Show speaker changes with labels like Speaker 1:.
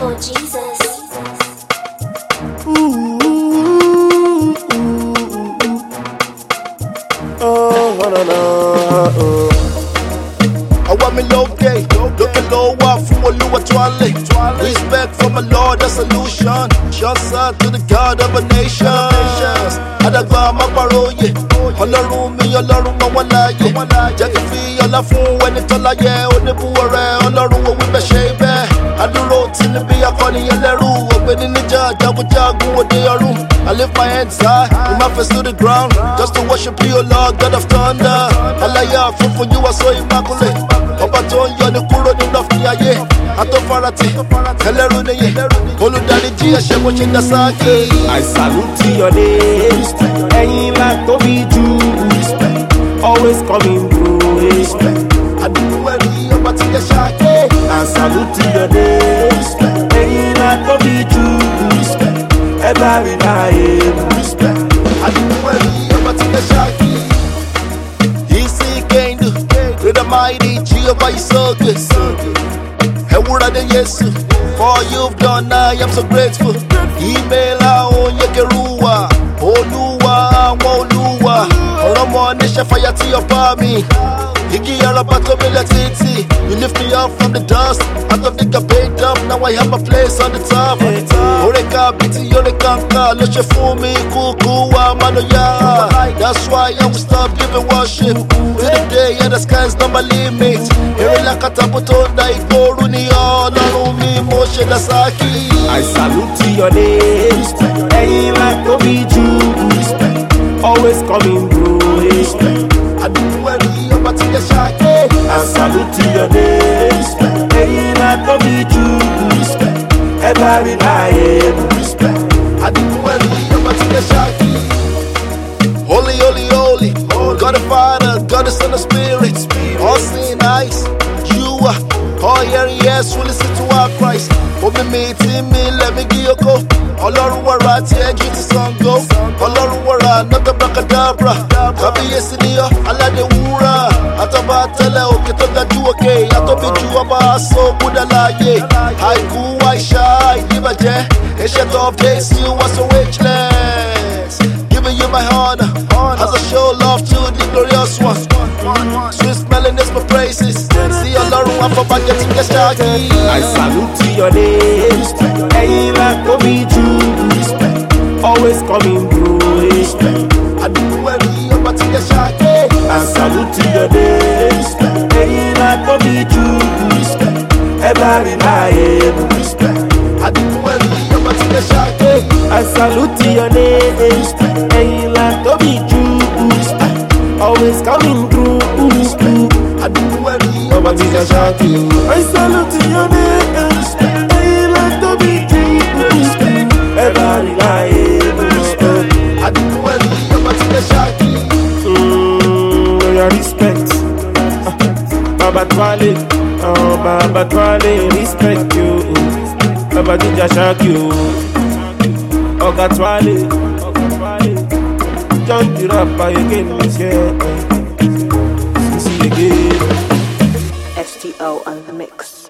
Speaker 1: for Jesus.
Speaker 2: I want me low gay, looking low up from Oluwa Twale. Respect for my Lord, the solution. Shouts out to the God of a nation. Adagba Maparoye, Ọlọ́run mi, Ọlọ́run mọ wọn láàyè. Jẹ́ kí n fi ọlá fún ẹni tó láyé. Oníbùwọ̀ rẹ̀, Ọlọ́run òwú bẹ́ ṣe bẹ́ẹ̀. Adúró tí níbi akọni ẹlẹ́rú. Ògbéni níjà, jagunjagun òde ọ̀run. I lift my hands high, with my face to the ground, just to worship you, Lord, God of thunder. Alaya, for you are so immaculate. Ọba tó ń yọ ní kúrò nínú ọ̀fìn ayé. Àtọ́farati, ẹlẹ́rú nìyí. Olùdaríjì ẹ̀ṣẹ̀ mo ṣe Dasaki.
Speaker 3: I salute your name. Ẹ̀yin la tóbi jù. Always coming through.
Speaker 2: Àdúgbò ẹ̀rí ọba tí yẹ ṣáàkì.
Speaker 3: I salute your name. Ẹ̀yin la tóbi jù. Ever reliable.
Speaker 2: Àdúgbò ẹ̀rí ọba tí yẹ ṣáàkì. Easy can do. With the mighty Jehovah is so good. Ewura de Yesu. For you've done, I am so grateful. Email on Yekeruwa. Oluwa, Oluwa. Oromo Nisha fire to your palmy. Igi Araba to me let it see. You lift me up from the dust. I don't think I paid up. Now I have a place on the top. Oreka biti Yorekanka. Let you fool me. Kukuwa Manoya. That's why I will stop giving worship. To the day and the sky's not my limit. Erela kataputo na ikoru ni Ọlọ́run mi mo ṣe Dasaki.
Speaker 3: I salute your name. Ẹ̀yin la tóbi jù. Always coming through.
Speaker 2: Àdúgbò ẹ̀rí ọba tí yẹ ṣáàkì.
Speaker 3: I salute your name. Ẹ̀yin la tóbi jù. Ever reliable.
Speaker 2: Àdúgbò ẹ̀rí ọba tí yẹ ṣáàkì. Holy, holy, holy. God the Father, God the Son, the Spirit. All seeing eyes. You are. All hearing yes, we listen to our Christ. Omi mi ti mi, let me give you a go. Ọlọ́run wàrà tí ẹjú ti Ṣàngó. Ọlọ́run wàrà not abracadabra. Kábíyèsí ni ọ́, aládé wúrà. Àtọ́ba tẹ́lẹ̀ òkè tó ga ju òkè. Àtọ́bí ju ọba aṣọ ògúndà láàyè. Àìkú àìṣá ìdíbàjẹ́. Ancient of days, you are so ageless. Giving you my honor as I show love to the glorious one. Sweet smelling is my praises. See Ọlọ́run àfọ̀bá getting the shaggy.
Speaker 3: I salute your name. Ẹ̀yin la tóbi jù. Always coming through.
Speaker 2: Àdúgbò ẹ̀rí ọba tí yẹ ṣáàkì.
Speaker 3: I salute your name. Ẹ̀yin la tóbi jù. Ever reliable.
Speaker 2: Àdúgbò ẹ̀rí ọba tí yẹ ṣáàkì.
Speaker 3: I salute your name. Ẹ̀yin la tóbi jù. Always coming through.
Speaker 2: Àdúgbò ẹ̀rí
Speaker 3: Ọba tí yẹ ṣáàkì. I salute your name. Ẹ̀yin la tóbi jù. Ever reliable.
Speaker 2: Àdúgbò ẹ̀rí ọba tí yẹ ṣáàkì.
Speaker 3: Your respect. Baba Twale. Oh, Baba Twale, respect you. Baba Jinja Shark you. Oga Twale. John the rapper again, see again.
Speaker 4: STO on the mix.